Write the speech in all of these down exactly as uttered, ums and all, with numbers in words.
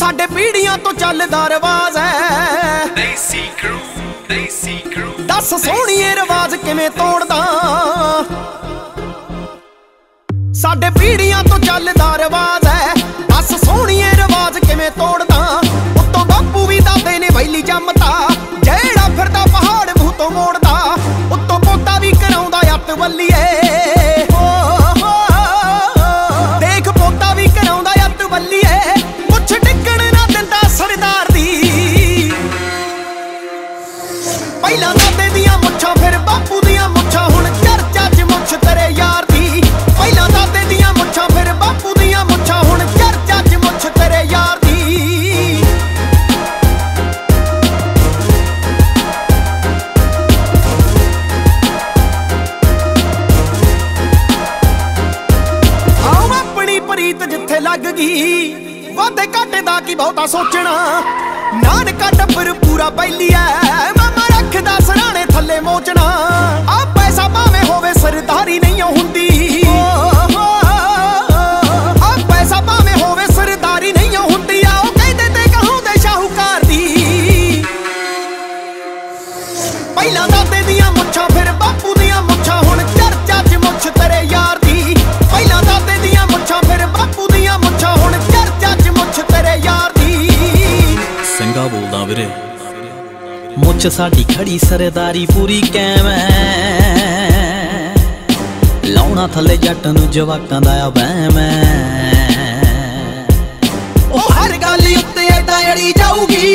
साडे पीढ़ियां तो चलदा रिवाज है दस सोहणीए रिवाज किवें तोड़दा। साडे पीढ़ियां तो चलदा रिवाज है दस सोहणीए रिवाज किवें तोड़दा। उत्तों बापू भी दादे ने वैली जमता जेड़ा फिरदा पहाड़ मूंह तो मोड़दा। उत्तों पोता भी कराउंदा अत वल्लीए देख पोता भी कराउंदा अत वल्लीए मुछ डिगण ना दिंदा सरदार दी। पहला दादे दियां मुछां फिर बापू दियां मुछां हुण चर्चा च मुछ तेरे यार दी। पहला दादे दियां मुछां फिर बापू दियां मुछां हुण चर्चा च मुछ तेरे यार दी। आओ अपनी प्रीत जिथे लग गई वादे घाटे दा की बहुता सोचना। नानका टब्बर पूरा बैली है मामा रखदा सराणे थल्ले मोचना। आ पैसा भावें होवे सरदारी नहीं हुंदी। आ पैसा भावें होवे सरदारी नहीं हुंदी। आओ कहदे ते कहाउंदे शाहूकार दी। पहला दादे दियां मुछां फिर बापू दियां मुछां हुण चर्चा च मुछ तेरे यार दी। पहला दादे दियां मुछां फिर बापू दियां मुछां हुण चर्चा च मुछ तेरे यार दी। संगा बोलदा वीरे मुछ साडी खड़ी सरदारी पूरी कैम है। लाउणा थल्ले जट नूं जवाकां दा वहम है। ओ हर गल उत्ते ऐदा अड़ी जाऊगी।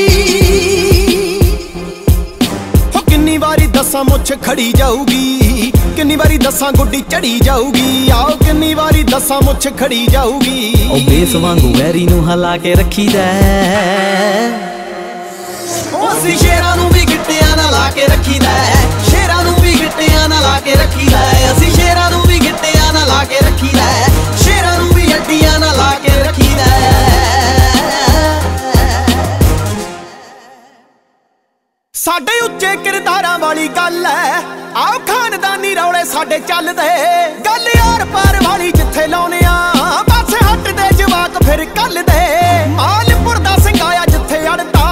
हो किन्नी वारी दसां मुछ खड़ी जाऊगी। किन्नी वारी दसां गुड्डी चढ़ी जाऊगी। आओ किन्नी वारी दसां मुछ खड़ी जाऊगी। ओ बेस वांगू वैरी नूं हला के रखीदा असीं शेरां नूं भी गिट्टियां नाल ला के रखीदा। शेरां नूं भी गिट्टियां नाल ला के रखीदा। असीं शेरां नूं भी गिट्टियां नाल ला के रखीदा। शेरां नूं भी हड्डियां नाल ला के रखीदा। साडे उच्चे किरदारां वाली गल है आओ खानदानी रौले साडे चलदे। गल यार पार वाली जिथे लाउने आ पासे हटदे जवाक फिर कल दे। मालपुर दा संगाया जिथे अड़दा